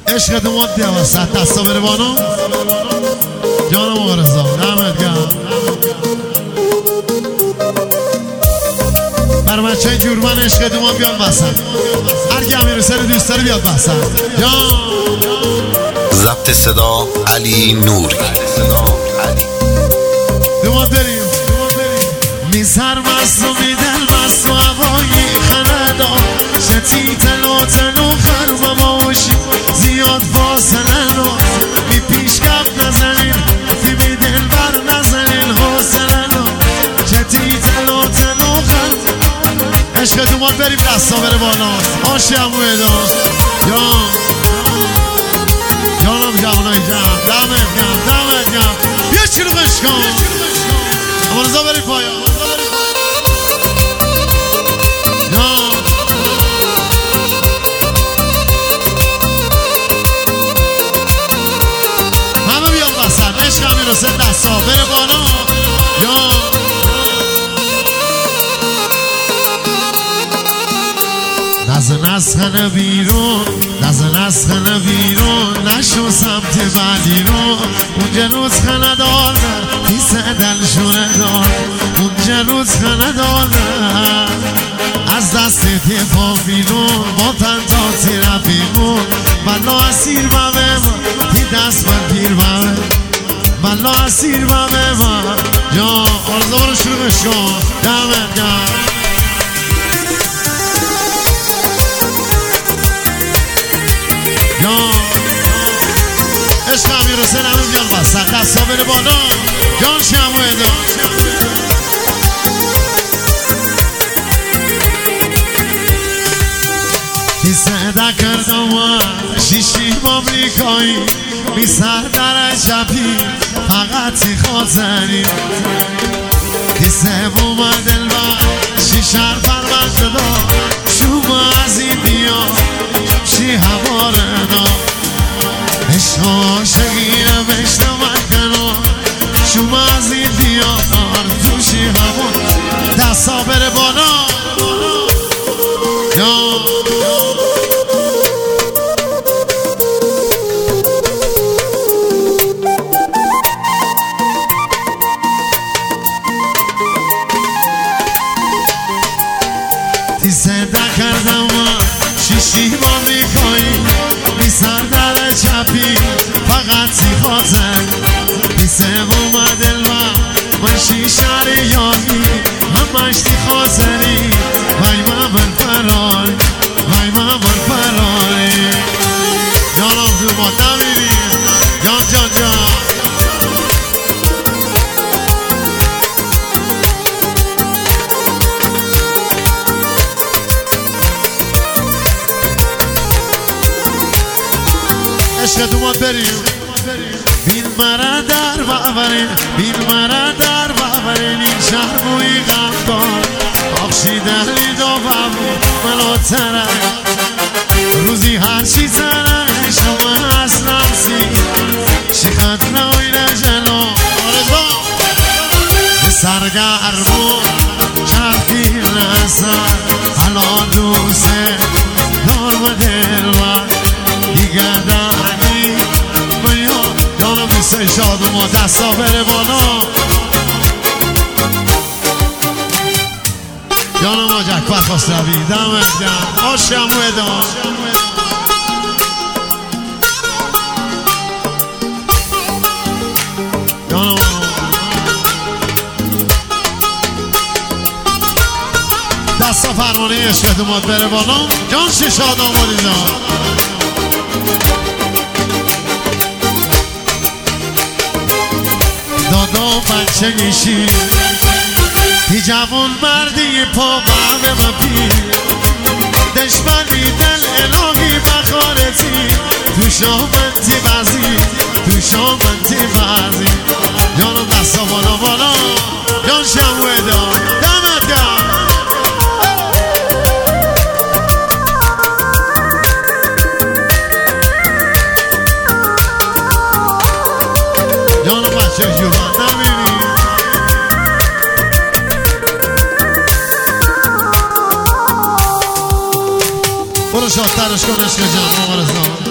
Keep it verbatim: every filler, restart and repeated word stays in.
عشق تو مد بیا وسط دستا بره بانو جانم آقا رضا دمت گرم. بر بچه های جورمن عشق تو مد بیاد وسط. هر کی امیر حسین دوست داره بیاد وسط. جان ضبط صدا علی نوری. دو مد بریم می سرمست و می دلمست و هوایی خندا شتی تلو تلو خرم باشی زیاد فاصله رو بی پیش کپ نزنین فی بی دل بر نزنین حوصله رو شتی تلو تلو خرم عشق تو ماد بریم دستا بره بالا آشی همو اداز جان جانم جوانای جان دمت گرم دمت گرم بیا چروغش کن اما رضا بریم پایا همه بیان وسط عشق امیر حسین دستا بره بالا جان نز نسخن بیرون نز نسخن بیرون نشو سمت بعدی رو اونجا روز خنه داره پیسه دلشونه دار اونجا روز خنه داره از دست تیفا بیرون با پنتاتی رفیقون بلا اسیر بمه من تی دست من پیر بمه بلا اسیر بمه من جان آرزا رو شروعش کن دمت گرم. عشق امیر حسین همه بیان وسط دستا بره بالا جان شمو ادا تی سعده کردم و شیشی آمریکایی بی سر در چپی فقط تی خاطری تی سوم دل و شیشر پرمند دا شما از این بیا شی هواره دا عشق عاشقیم عشق مکنو شما از این دیار توشی همون دستا بره بالا تی سنده کردم و شیشی با میکنی بی سر در چپی فقط سی خاطر بی سوم دل و من شیشر یاری من مشتی خاطری وای من بر فراری وای من بر فراری جانم دو ما نمیری جان جان جان عشق دو ما بریم بیل مرا در بابرین بیل مرا در بابرین این شهر بوی غمدار آخشی دهلی دو بابو ملو ترک روزی هرچی ترک شما اصلا سی شیخت نوین جلو آرزا سرگرمون چرکی نسر حالا دوسته دار و دلوار دیگه دانی بیا جانم دوست شاد و ما دستا بره بالا جانم آجک برخواست روی دمت گرم آشم و ادام جانم دستا فرمانه عشق دومات بره بالا جان شی شاد آمادی جان دادا بچه گیشی تی جوان مردی پا به من پیر دشمنی دل الهی بخارتی تو شامنتی بازی تو شامنتی بازی جانم دستا بالا بالا جان شمو ادا دمت گرم جانم بچه جوان نمیری برو شادترش کن عشق جان آقا رضا